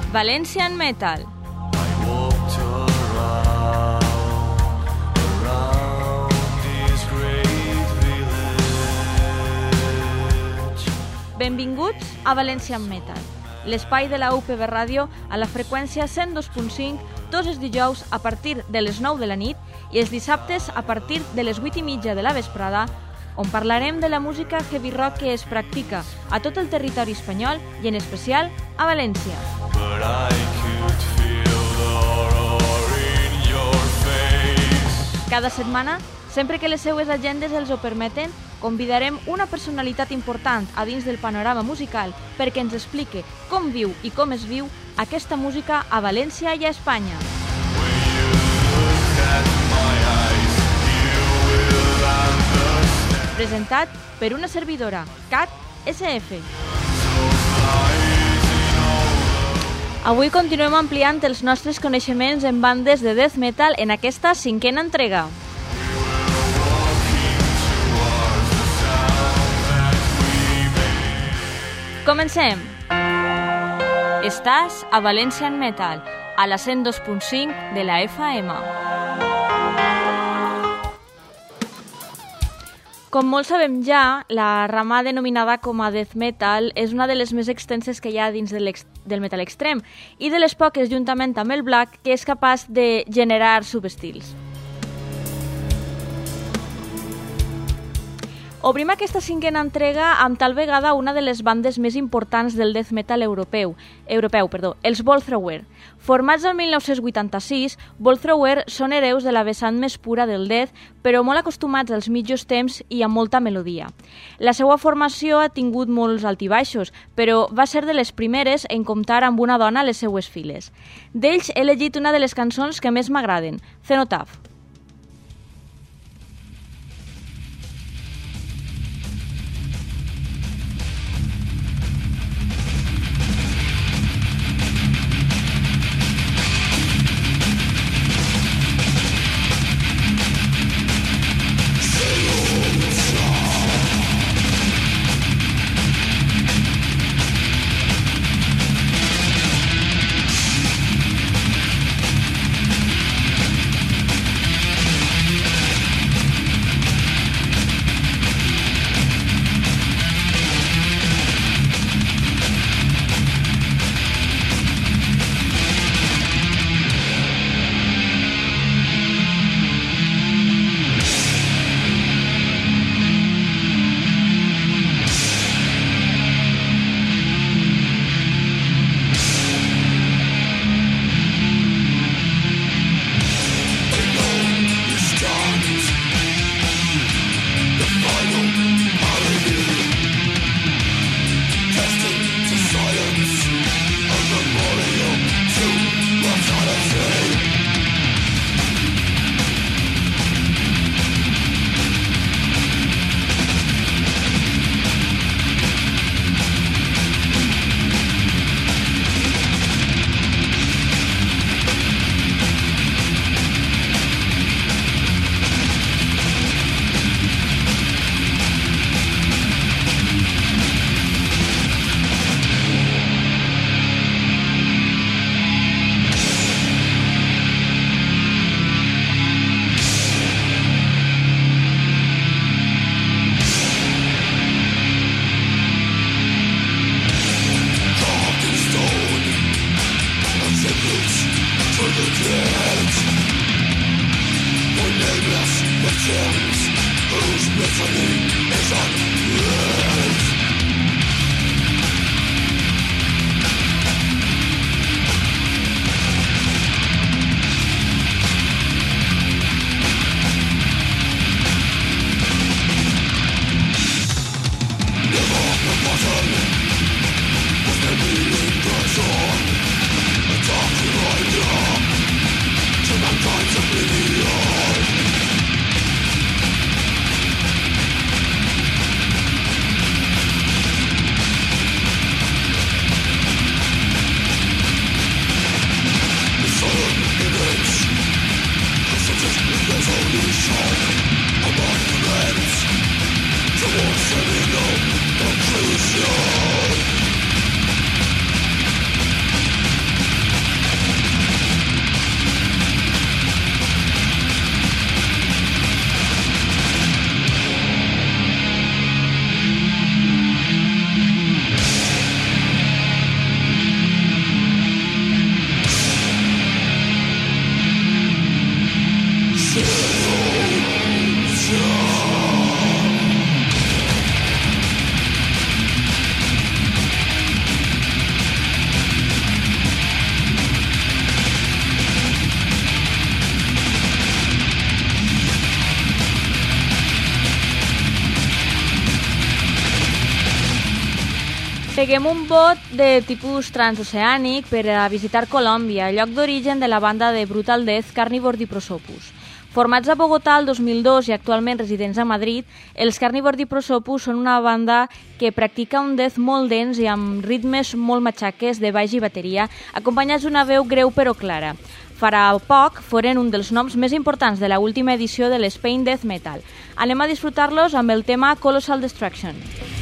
Valencian Metal. Benvinguts a Valencian Metal, l'espai de la UPB Ràdio a la freqüència 102.5 tots els dijous a partir de les 9 de la nit i els dissabtes a partir de les 8:30 de la vesprada, on parlarem de la música heavy rock que es practica a tot el territori espanyol i en especial a València. Cada setmana, sempre que les seues agendes els ho permeten, convidarem una personalitat important a dins del panorama musical perquè ens explique com viu i com es viu aquesta música a València i a Espanya. Presentat per una servidora, Cat SF. Avui continuem ampliant els nostres coneixements en bandes de death metal en aquesta 5a entrega. Comencem! Estàs a Valencian Metal, a la 102.5 de la FM. Com molts sabem ja, la rama denominada com a death metal és una de les més extenses que hi ha dins del metal extrem i de les poques, juntament amb el black, que és capaç de generar subestils. Obrim aquesta 5a entrega amb tal vegada una de les bandes més importants del death metal europeu, els Volthrower. Formats el 1986, Volthrower són hereus de la vessant més pura del death, però molt acostumats als mitjos temps i amb molta melodia. La seva formació ha tingut molts altibaixos, però va ser de les primeres en comptar amb una dona a les seues files. D'ells he elegit una de les cançons que més m'agraden, Cenotaph. Peguem un bot de tipus transoceànic per a visitar Colòmbia, lloc d'origen de la banda de Brutal Death Carnivore Diprosopus. Formats a Bogotà el 2002 i actualment residents a Madrid, els Carnivore Diprosopus són una banda que practica un death molt dens i amb ritmes molt matxaques de baix i bateria, acompanyats d'una veu greu però clara. Farà poc foren un dels noms més importants de la última edició de l'Spain Death Metal. Anem a disfrutar-los amb el tema Colossal Destruction.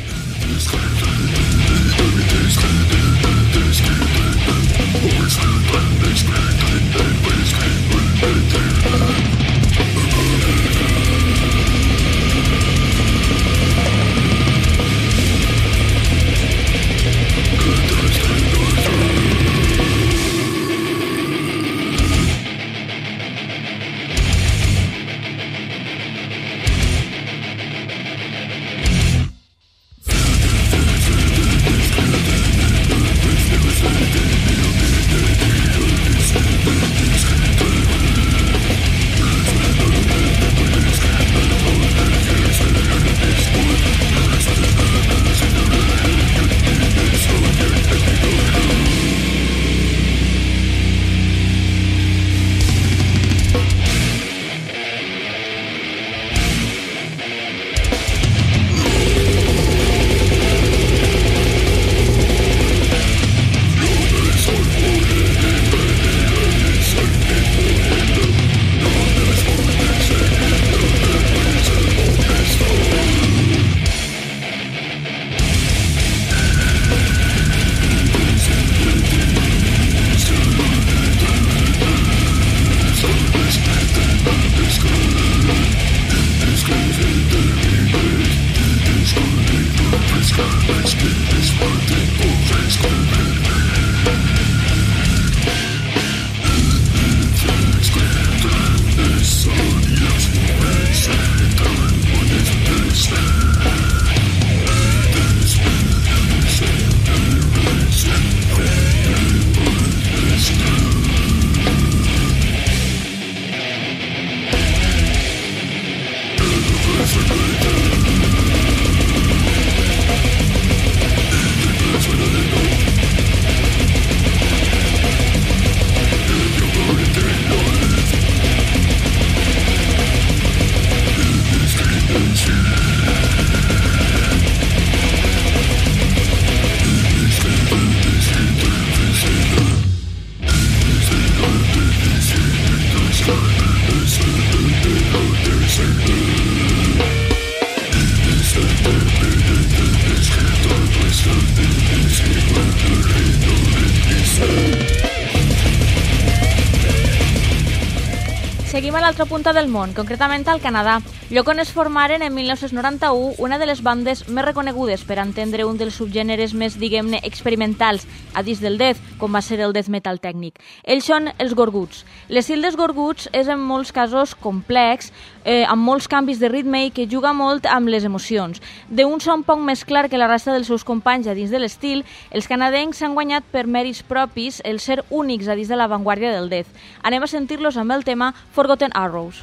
Seguim a l'altra punta del món, concretament al Canadà, lloc on es formaren en 1991 una de les bandes més reconegudes per entendre un dels subgèneres més, diguem-ne, experimentals a dins del death, com va ser el death metal tècnic. Ells són els Gorguts. L'estil dels Gorguts és en molts casos complex, amb molts canvis de ritme i que juga molt amb les emocions. D'un son poc més clar que la resta dels seus companys a dins de l'estil, els canadencs s'han guanyat per mèrits propis el ser únics a dins de l'avantguàrdia del death. Anem a sentir-los amb el tema Forgotten Arrows.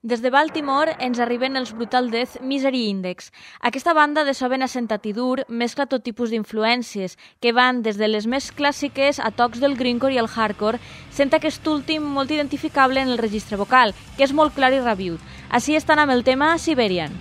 Des de Baltimore ens arriben els Brutal Death Misery Index. Aquesta banda de so ben assentat i dur mescla tot tipus d'influències, que van des de les més clàssiques a tocs del grindcore i el hardcore, sent aquest últim molt identificable en el registre vocal, que és molt clar i rabiüt. Així estan amb el tema Siberian.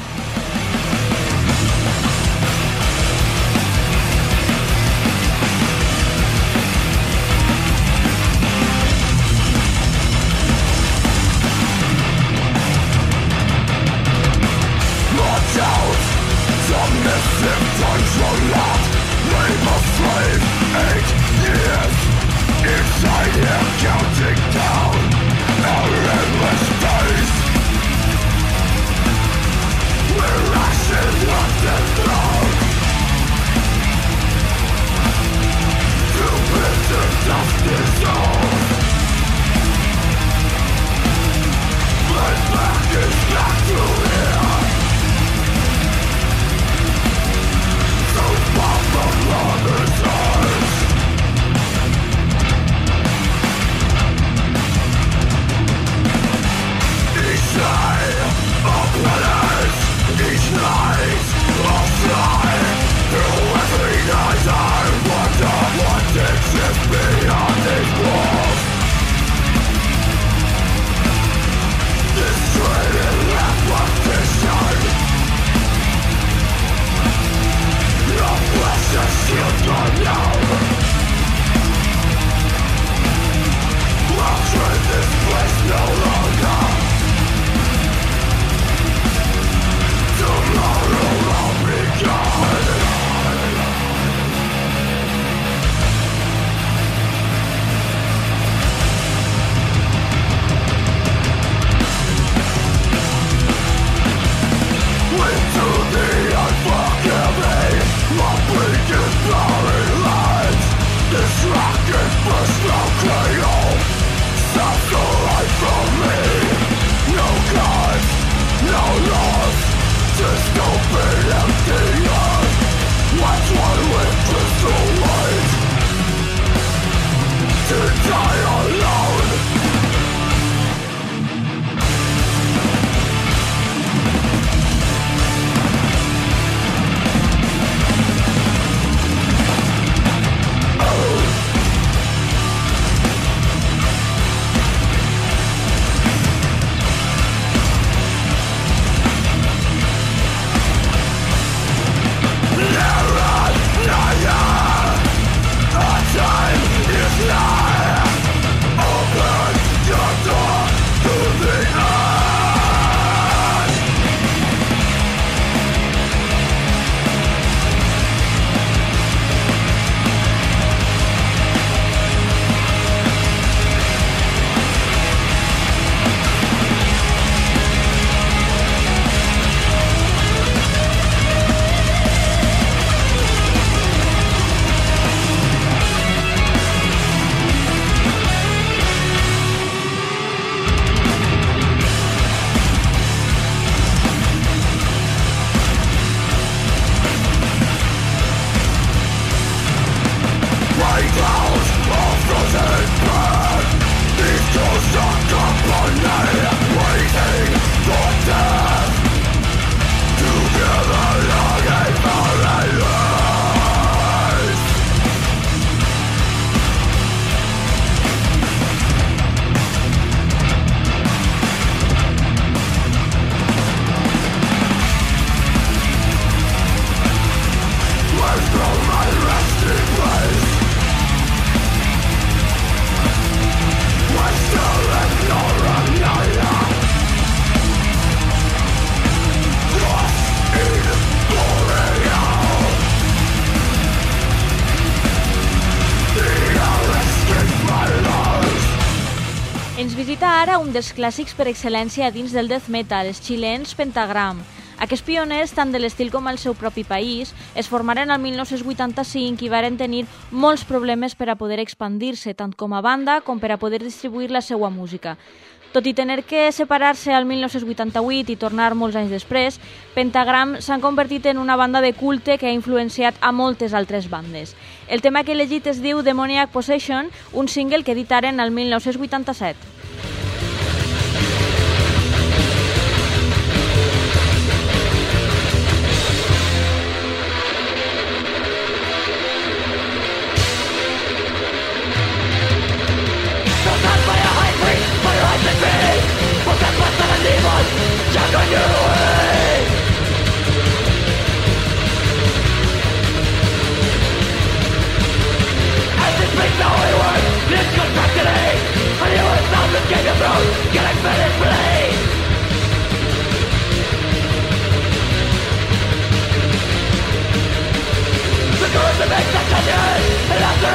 Ens visita ara un dels clàssics per excel·lència dins del death metal, els xilens Pentagram. Aquests pioners, tant de l'estil com al seu propi país, es formaren el 1985 i varen tenir molts problemes per a poder expandir-se, tant com a banda com per a poder distribuir la seva música. Tot i tenir que separar-se al 1988 i tornar molts anys després, Pentagram s'han convertit en una banda de culte que ha influenciat a moltes altres bandes. El tema que he elegit es diu Demoniac Possession, un single que editaren el 1987.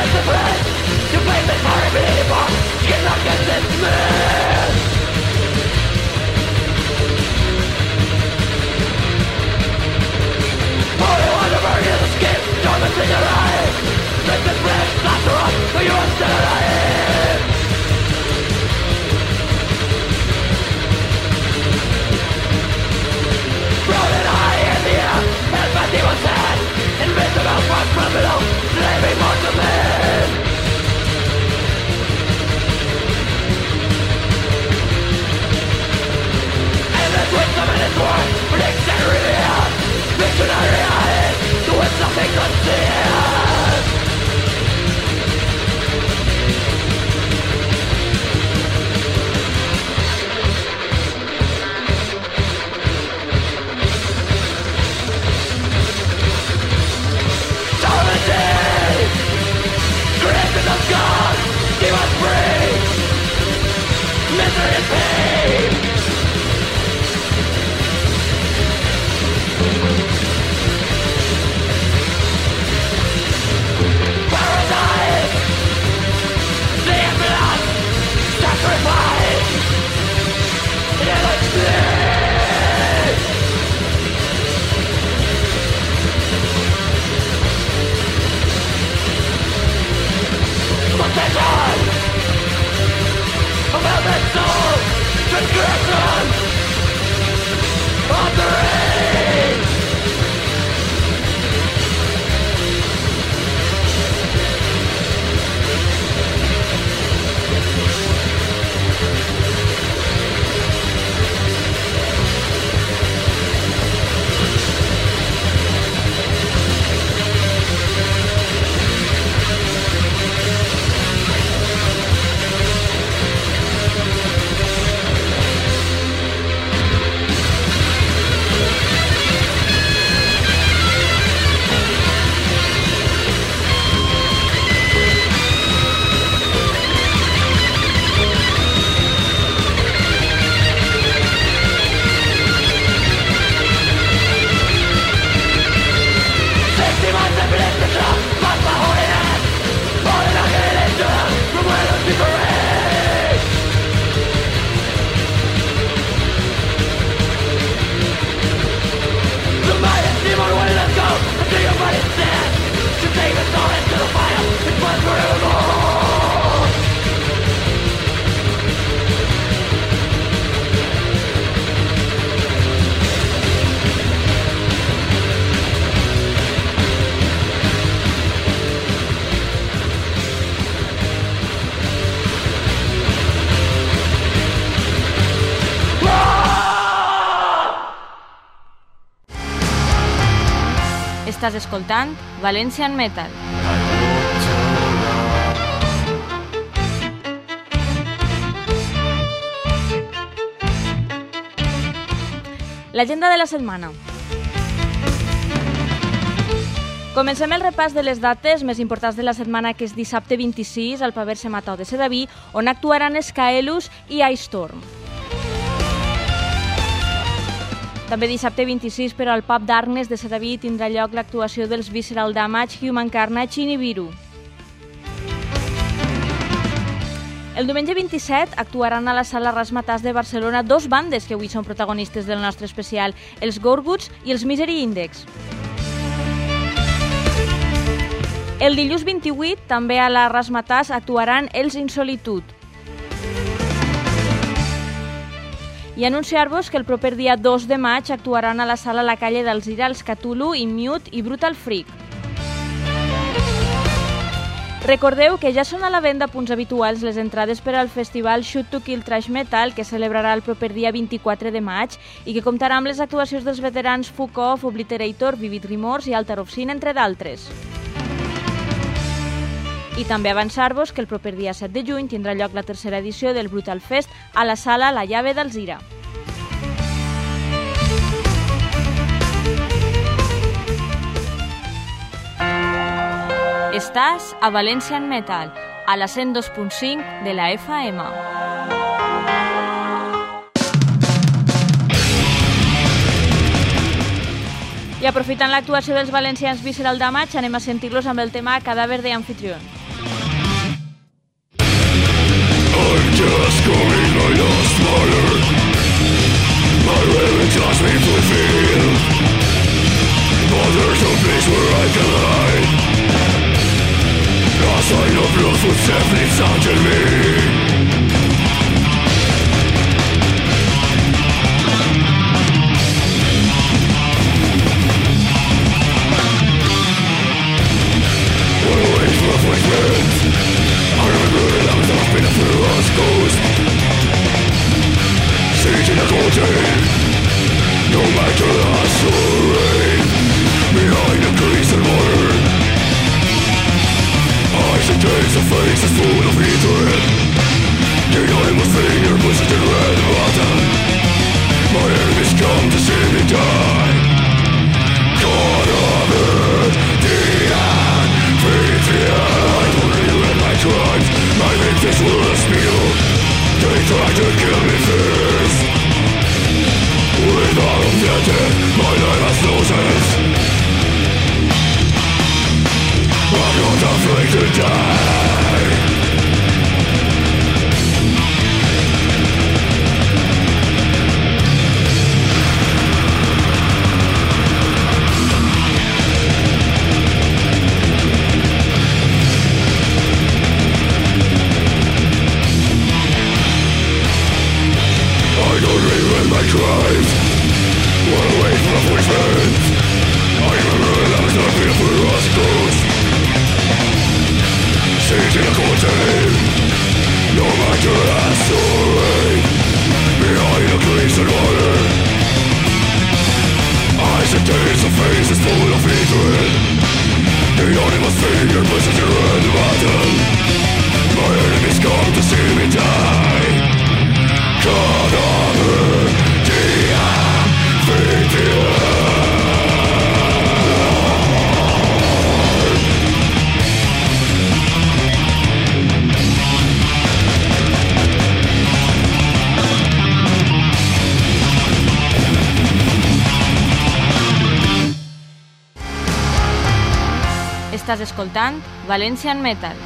Estàs escoltant Valencian Metal. L'agenda de la setmana. Comencem el repàs de les dates més importants de la setmana, que és dissabte 26 al Paver Sematau de Sedaví, on actuaran Scaelus i Ice Storm. També dissabte 26, però al pub d'Arnes de Sedaví tindrà lloc l'actuació dels Visceral Damage, Human Carnage i Nibiru. El diumenge 27 actuaran a la sala Razzmatazz de Barcelona dos bandes que avui són protagonistes del nostre especial, els Gorguts i els Misery Index. El dilluns 28, també a la Razzmatazz, actuaran els Insolitude. I anunciar-vos que el proper dia 2 de maig actuaran a la sala La Calle d'Alzira els Cthulhu, Immute i Brutal Freak. Recordeu que ja són a la venda a punts habituals les entrades per al festival Shoot to Kill Thrash Metal, que celebrarà el proper dia 24 de maig i que comptarà amb les actuacions dels veterans Fuck Off, Obliterator, Vivid Remorse i Altar of Sin, entre d'altres. I també avançar-vos que el proper dia 7 de juny tindrà lloc la tercera edició del Brutal Fest a la sala La Llave d'Alzira. Estàs a Valencian Metal, a la 102.5 de la FM. I aprofitant l'actuació dels valencians Visceral Damage, anem a sentir-los amb el tema Cadàver de Anfitrión. Estàs escoltant Valencian Metal.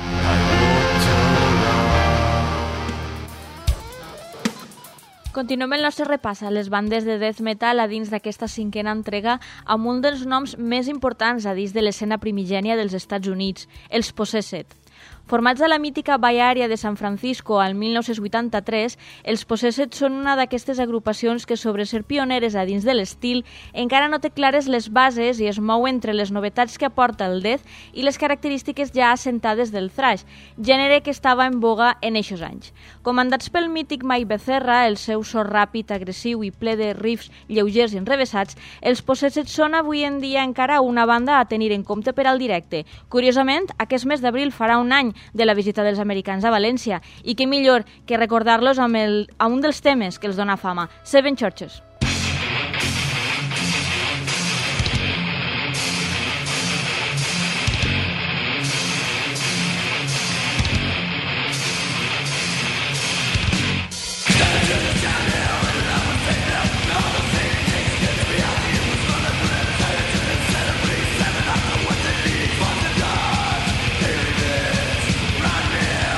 Continuem el nostre repàs a les bandes de death metal a dins d'aquesta cinquena entrega amb un dels noms més importants a dins de l'escena primigènia dels Estats Units, els Possessed. Formats a la mítica Bay Area de San Francisco al 1983, els Possessed són una d'aquestes agrupacions que, sobre ser pioneres a dins de l'estil, encara no té clares les bases i es mou entre les novetats que aporta el death i les característiques ja assentades del thrash, gènere que estava en boga en eixos anys. Comandats pel mític Mike Becerra, el seu so ràpid, agressiu i ple de riffs lleugers i enrevessats, els Possessed són avui en dia encara una banda a tenir en compte per al directe. Curiosament, aquest mes d'abril farà un any de la visita dels americans a València, i què millor que recordar-los amb un dels temes que els dona fama, Seven Churches.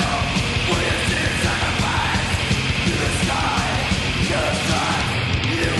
Yeah.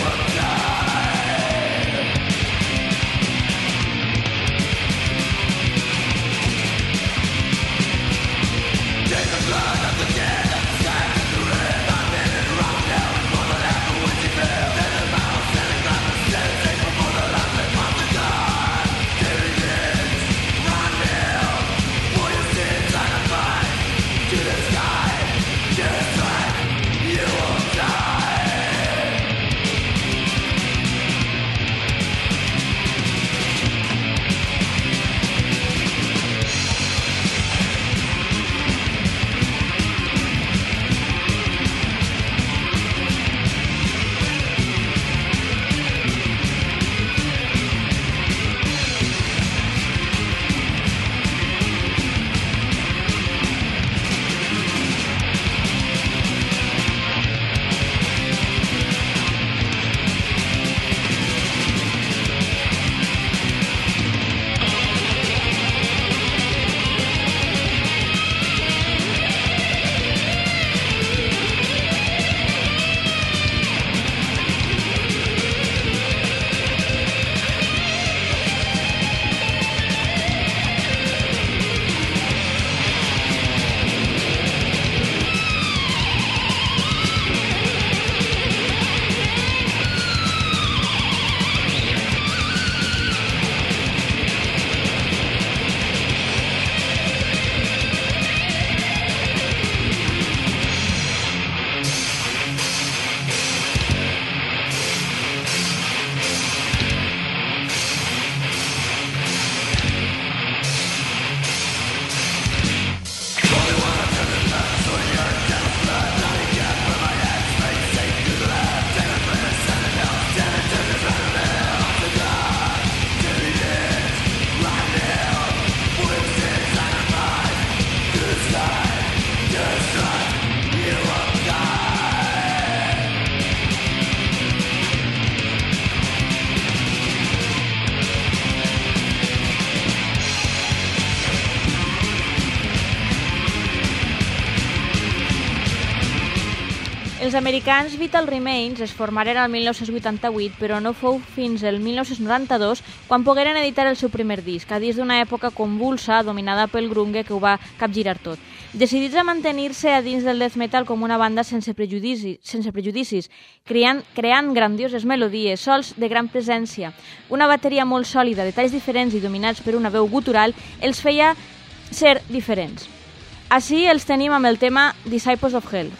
Els americans Vital Remains es formaren el 1988, però no fou fins el 1992 quan pogueren editar el seu primer disc, a dins d'una època convulsa dominada pel grunge que ho va capgirar tot. Decidits a mantenir-se a dins del death metal com una banda sense prejudicis, creant grandioses melodies, sols de gran presència, una bateria molt sòlida, detalls diferents i dominats per una veu gutural, els feia ser diferents. Així els tenim amb el tema Disciples of Hell.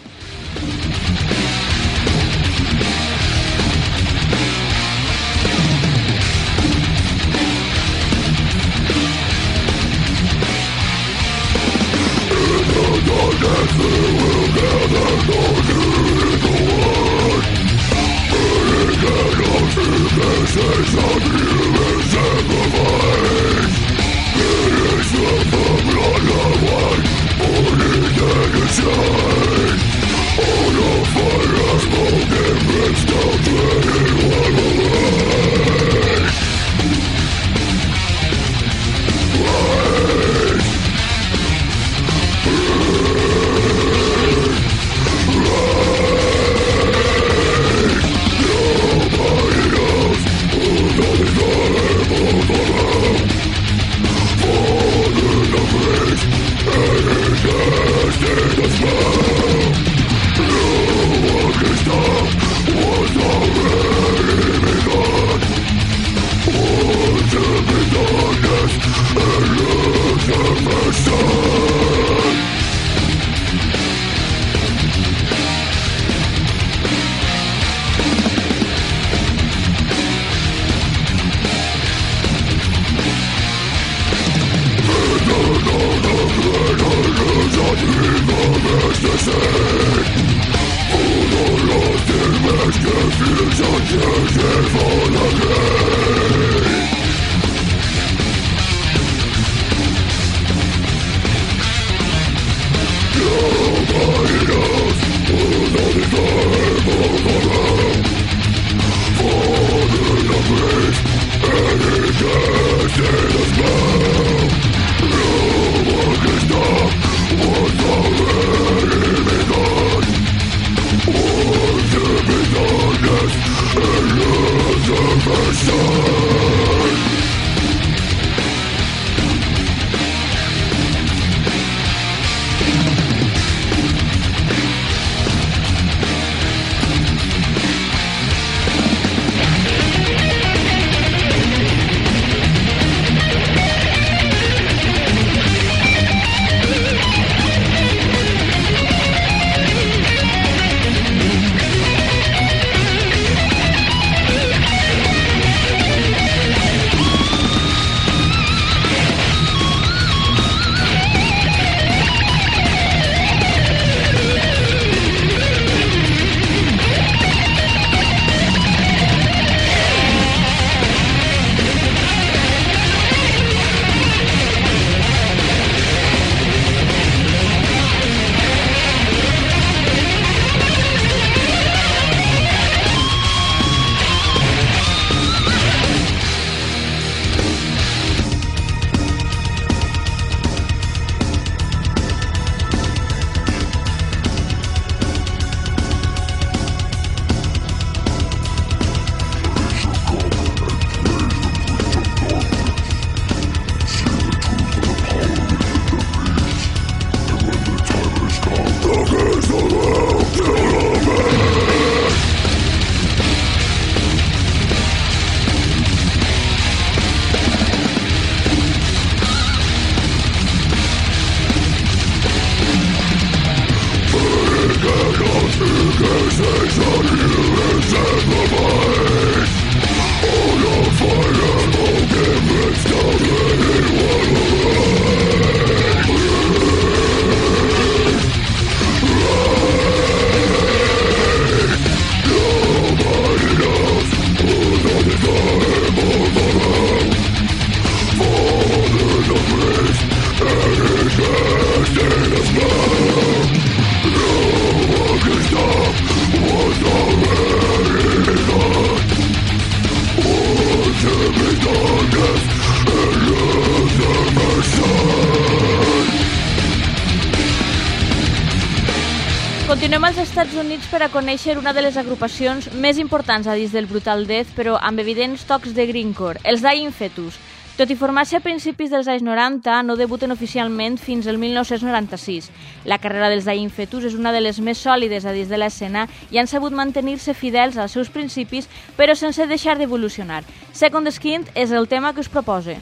Continuem als Estats Units per a conèixer una de les agrupacions més importants a dins del Brutal Death, però amb evidents tocs de grindcore, els Dying Fetus. Tot i formar-se a principis dels anys 90, no debuten oficialment fins al 1996. La carrera dels Dying Fetus és una de les més sòlides a dins de l'escena i han sabut mantenir-se fidels als seus principis, però sense deixar d'evolucionar. Second Skin és el tema que us propose.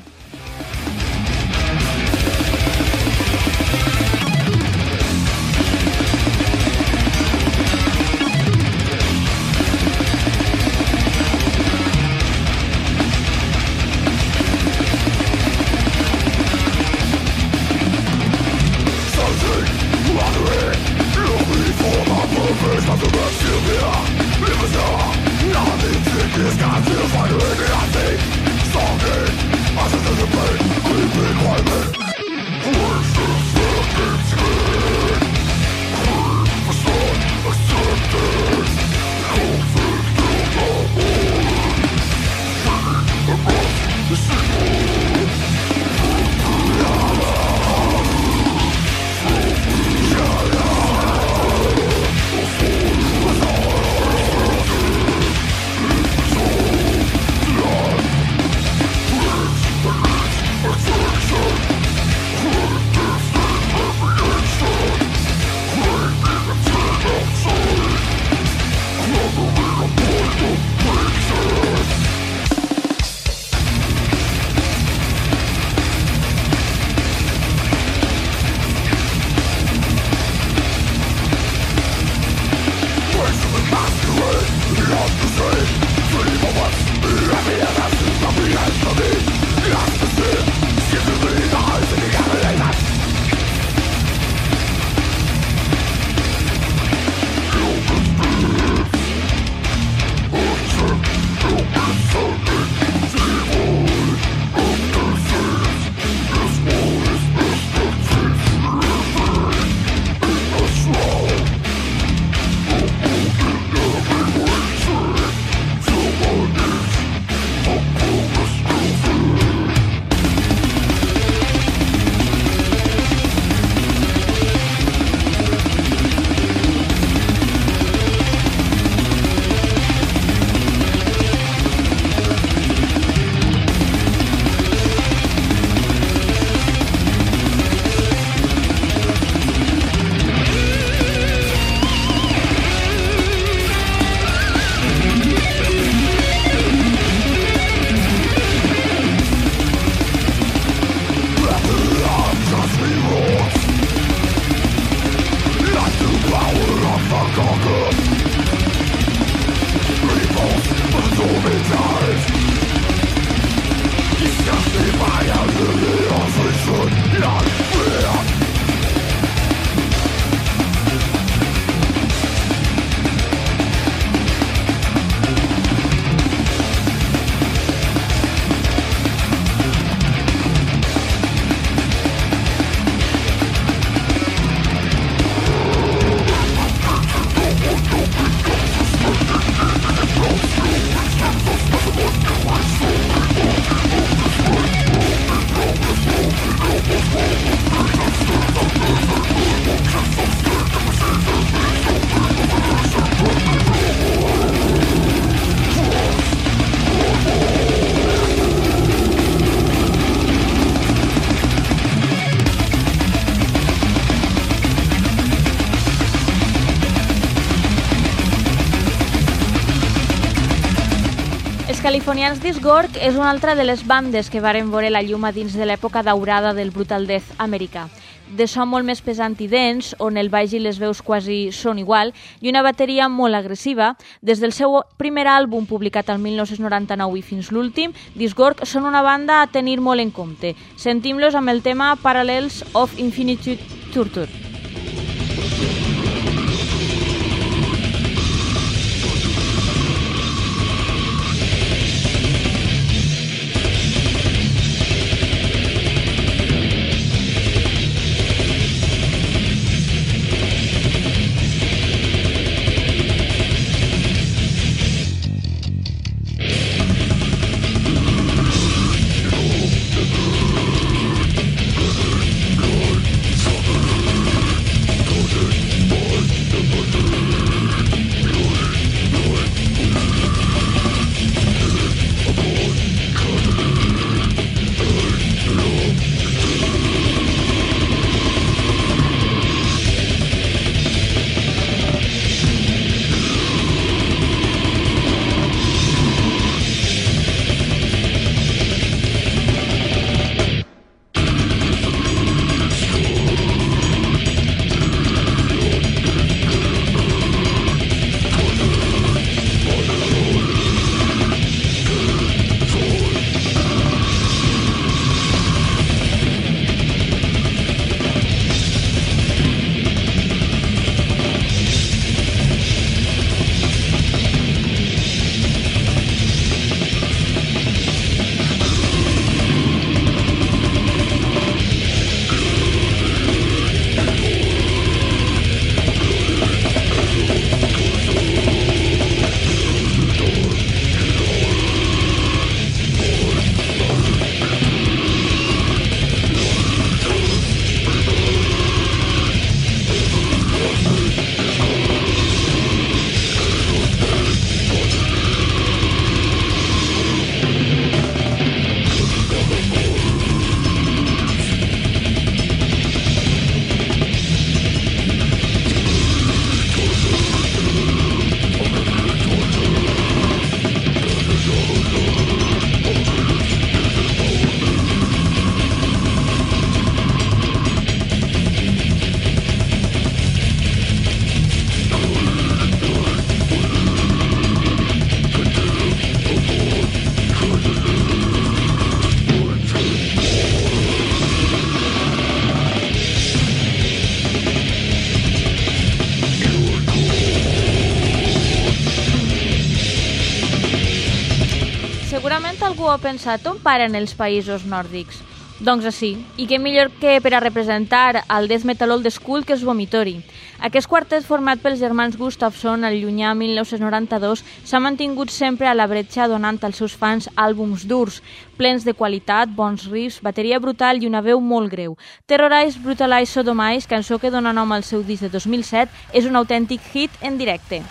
Els californians Disgorg és una altra de les bandes que varen veure la llum a dins de l'època daurada del Brutal Death americà. De so molt més pesant i dens, on el baix i les veus quasi són igual, i una bateria molt agressiva, des del seu primer àlbum publicat el 1999 i fins l'últim, Disgorg són una banda a tenir molt en compte. Sentim-los amb el tema Parallels of Infinitude Torture. Segurament algú ha pensat on paren els països nòrdics. Doncs així, i què millor que per a representar el death metal old school que és Vomitory. Aquest quartet format pels germans Gustafsson el llunyà 1992 s'ha mantingut sempre a la bretxa donant als seus fans àlbums durs, plens de qualitat, bons riffs, bateria brutal i una veu molt greu. Terrorize, Brutalize, Sodomize, cançó que dona nom al seu disc de 2007, és un autèntic hit en directe.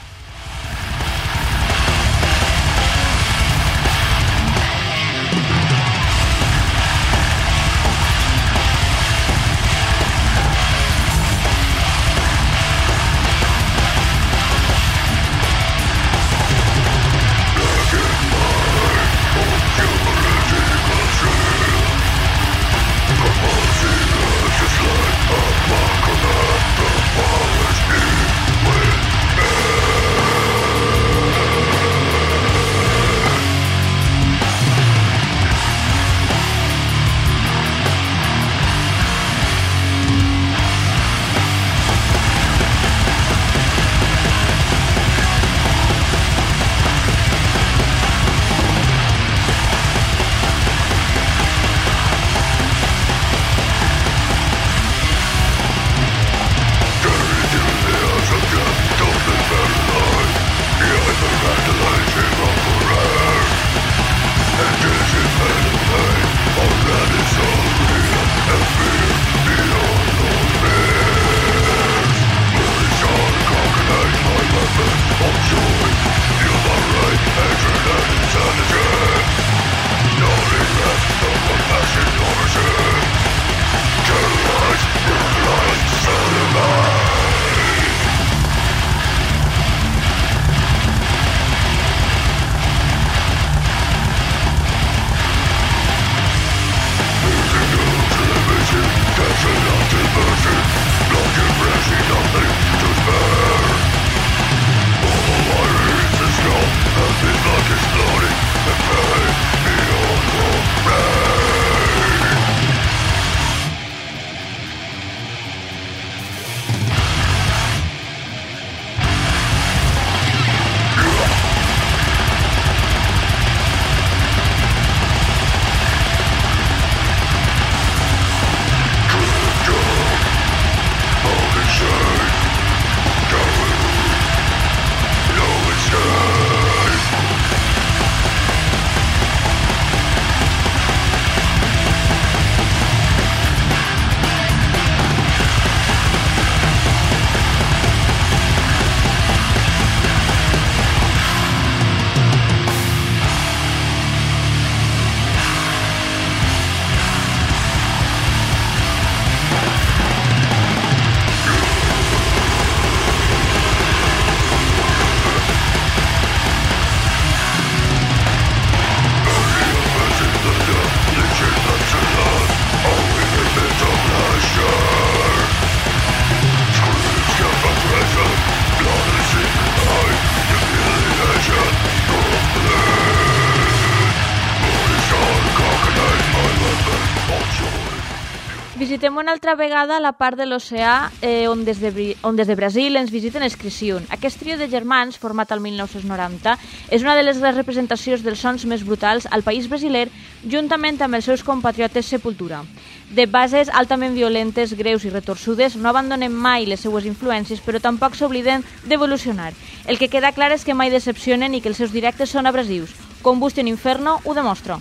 Visitem una altra vegada la part de l'oceà on des de Brasil ens visiten els Crisium. Aquest trio de germans, format al 1990, és una de les representacions dels sons més brutals al país brasiler, juntament amb els seus compatriotes Sepultura. De bases altament violentes, greus i retorçudes, no abandonen mai les seues influències, però tampoc s'obliden d'evolucionar. El que queda clar és que mai decepcionen i que els seus directes són abrasius. Combustion Inferno ho demostra.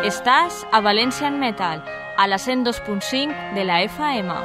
Estàs a Valencian Metal, a la 102.5 de la FM.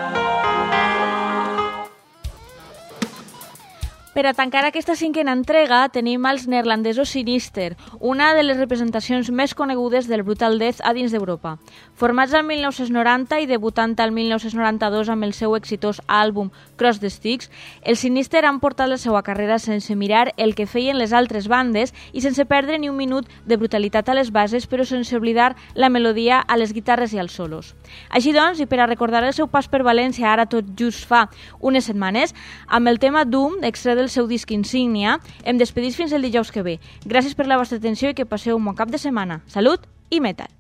Per a tancar aquesta cinquena entrega tenim els neerlandesos Sinister, una de les representacions més conegudes del Brutal Death a dins d'Europa. Formats al 1990 i debutant al 1992 amb el seu exitós àlbum Cross the Sticks, els Sinister han portat la seva carrera sense mirar el que feien les altres bandes i sense perdre ni un minut de brutalitat a les bases, però sense oblidar la melodia a les guitarres i als solos. Així doncs, i per a recordar el seu pas per València ara tot just fa unes setmanes, amb el tema Doom, extret del seu disc Insígnia, em despedís fins el dijous que ve. Gràcies per la vostra atenció i que passeu un bon cap de setmana. Salut i metal!